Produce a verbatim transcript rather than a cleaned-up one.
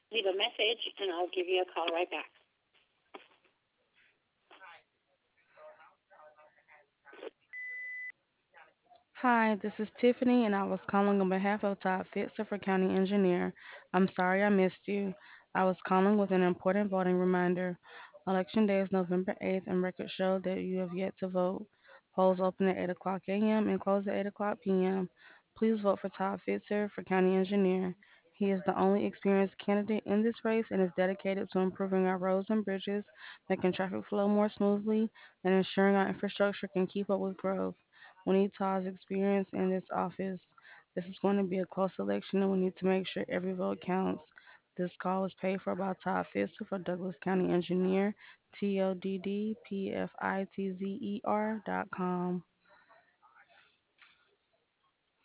leave a message, and I'll give you a call right back. Hi, this is Tiffany, and I was calling on behalf of Todd Fitzer for County Engineer. I'm sorry I missed you. I was calling with an important voting reminder. Election Day is November eighth, and records show that you have yet to vote. Polls open at eight o'clock a m and close at eight o'clock p m. Please vote for Todd Fitzer for County Engineer. He is the only experienced candidate in this race and is dedicated to improving our roads and bridges, making traffic flow more smoothly, and ensuring our infrastructure can keep up with growth. We need Todd's experience in this office. This is going to be a close election, and we need to make sure every vote counts. This call is paid for by Todd Fisher for Douglas County Engineer, T O D D P F I T Z E R dot com.